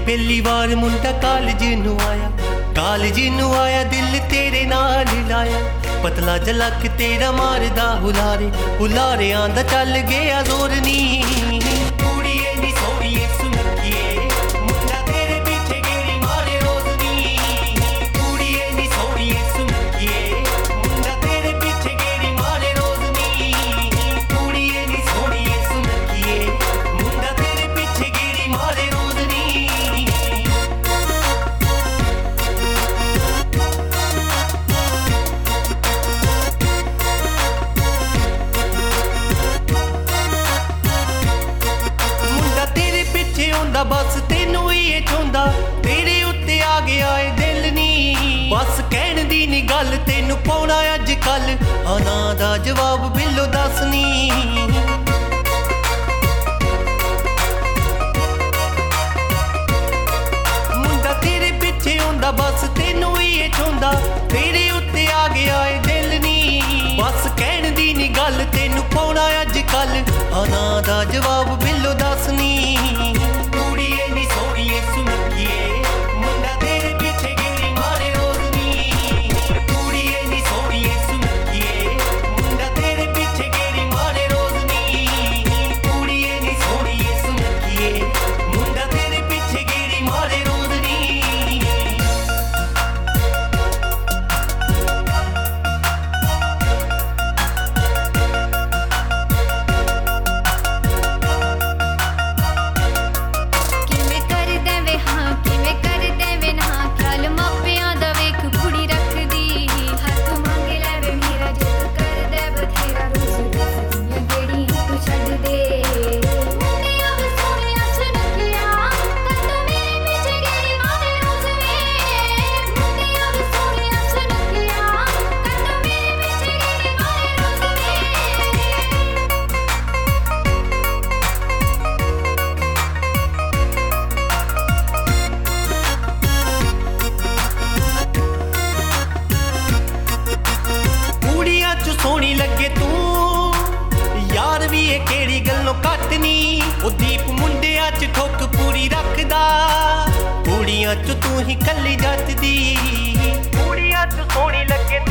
ਪਹਿਲੀ ਵਾਰ ਮੁੰਡਾ ਕਾਲਜ ਨੂੰ ਆਇਆ ਦਿਲ ਤੇਰੇ ਨਾਲ ਲਾਇਆ ਪਤਲਾ ਜਲਕ ਤੇਰਾ ਮਾਰਦਾ ਹੁਲਾਰਿਆਂ ਦਾ ਚੱਲ ਗਿਆ ਜ਼ੋਰ ਨੀ ਕੁੜੀਏ ਨੀ ਸੋਹਣੀਏ ਸੁਨੱਖੀਏ ਮੁੰਡਾ ਤੇਰੇ ਪਿੱਛੇ ਗੇੜੀ ਮਾਰੇ ਰੋਜ਼ ਨੀ ਕੁੜੀਏ ਨੀ ਸੋਹਣੀਏ ਸੁਨੱਖੀਏ ਮੁੰਡਾ ਤੇਰੇ ਪਿੱਛੇ ਗੇੜੀ ਮਾਰੇ ਰੋਜ਼ ਨੀ ਕੁੜੀਏ ਨੀ ਸੋਹਣੀਏ ਸੁਨੱਖੀਏ ਮੁੰਡਾ ਤੇਰੇ ਪਿੱਛੇ ਗੇੜੀ ਮਾਰੇ ਰੋਜ਼ ਨੀ बस तेनू ही ये चाहुंदा तेरे उत्ते आ गया ए दिल नी बस कहण दी नी गल तेनू पाउणा अज कल ना दा जवाब बिल्लो दस नी मुंडा तेरे पिछे हुंदा बस तेनू ही ये चाहुंदा तेरे उत्ते आ गया ए दिल नी बस कहण दी नी गल तेनू पाउणा अज कल ना दा जवाब बिल्लो दस नी सोहनी लगे तू यार भी ये केड़ी गल्लों घट नी ओ दीप मुंडिया च ठोक पूरी रखदा कुड़ियां च तू ही कल्ली जचदी कुड़ियां च सोहनी लगे